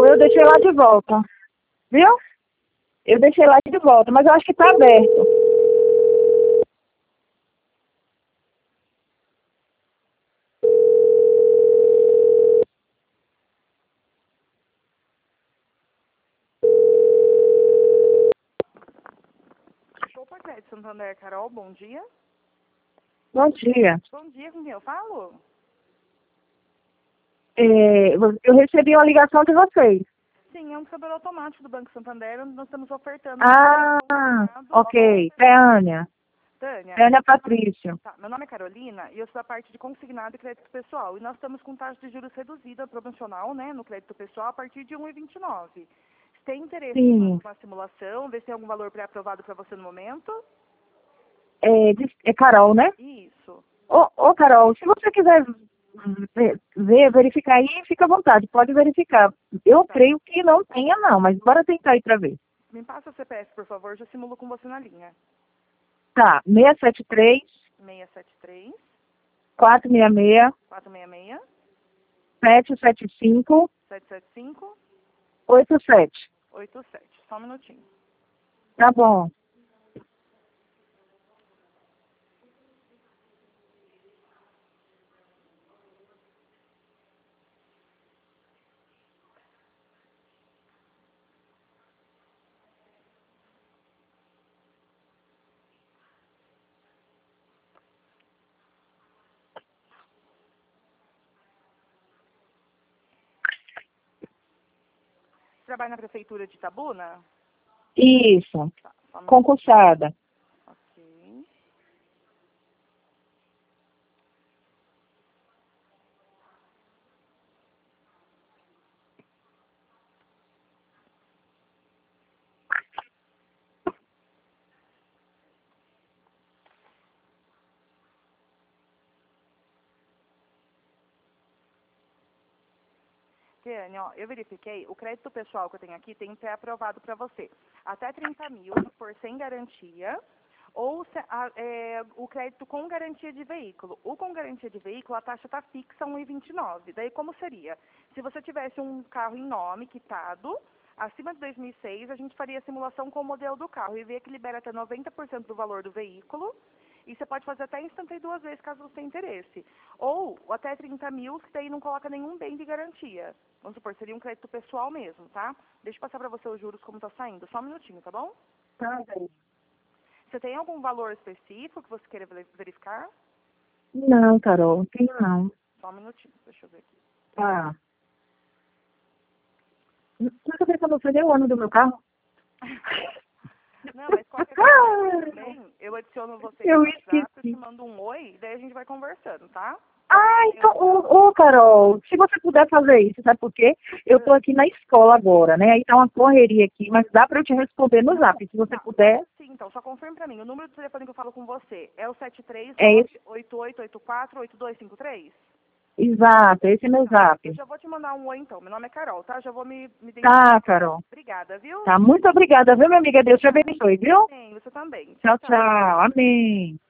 eu deixei lá de volta, viu? Eu deixei lá de volta, mas eu acho que tá aberto. Opa, Crédito Santander, Carol, bom dia. Bom dia. Bom dia, com quem eu falo? Eu recebi uma ligação de vocês. Sim, é um câmbio automático do Banco Santander, onde nós estamos ofertando... Ok. Tânia. Tânia, Tânia Patrício. tá, meu nome é Carolina e eu sou da parte de consignado e crédito pessoal. E nós estamos com taxa de juros reduzida promocional, né, no crédito pessoal a partir de 1,29. Você tem interesse em Sim. uma simulação, ver se tem algum valor pré-aprovado para você no momento? É Carol, né? Isso. Ô, Carol, se você quiser verificar aí, fica à vontade, pode verificar. Eu Tá. creio que não tenha, não, mas bora tentar aí pra ver. Me passa o CPF, por favor, já simulo com você na linha. Tá, 673 673 466 466 775 775 87. 87. Só um minutinho. Tá bom. Trabalha na prefeitura de Itabuna? Isso. Tá, só um minutinho. Concursada. Ok. Tiane, ó, eu verifiquei, o crédito pessoal que eu tenho aqui tem pré-aprovado para você. Até 30 mil, por sem garantia, ou o crédito com garantia de veículo. O com garantia de veículo, a taxa está fixa 1,29. Daí como seria? Se você tivesse um carro em nome, quitado, acima de 2006, a gente faria a simulação com o modelo do carro e vê que libera até 90% do valor do veículo. E você pode fazer até em 72 vezes, caso você tenha interesse. Ou até 30 mil, que daí não coloca nenhum bem de garantia. Vamos supor, seria um crédito pessoal mesmo, tá? Deixa eu passar para você os juros como tá saindo. Só um minutinho, tá bom? Tá bem. Você tem algum valor específico que você queira verificar? Não, Carol, não tenho não. Só um minutinho, deixa eu ver aqui. Tá. Será que eu pensando, você deu o ano do meu carro? Não, mas qualquer coisa também, eu adiciono você Eu no WhatsApp, eu te esqueci. mando um oi, daí a gente vai conversando, tá? Então, Carol, se você puder fazer isso, sabe por quê? Eu tô aqui na escola agora, né? Aí tá uma correria aqui, mas dá pra eu te responder no zap, se você puder. Sim, então, só confirme pra mim. O número do telefone que eu falo com você é o É esse, 739-8884-8253? exato, esse é meu zap. Eu já vou te mandar um oi, então. Meu nome é Carol, tá? Já vou me Tá, identificar. Carol. Obrigada, viu? Tá, muito obrigada, viu, minha amiga? Deus te abençoe, viu? Sim, você também. Tchau, tchau. Amém.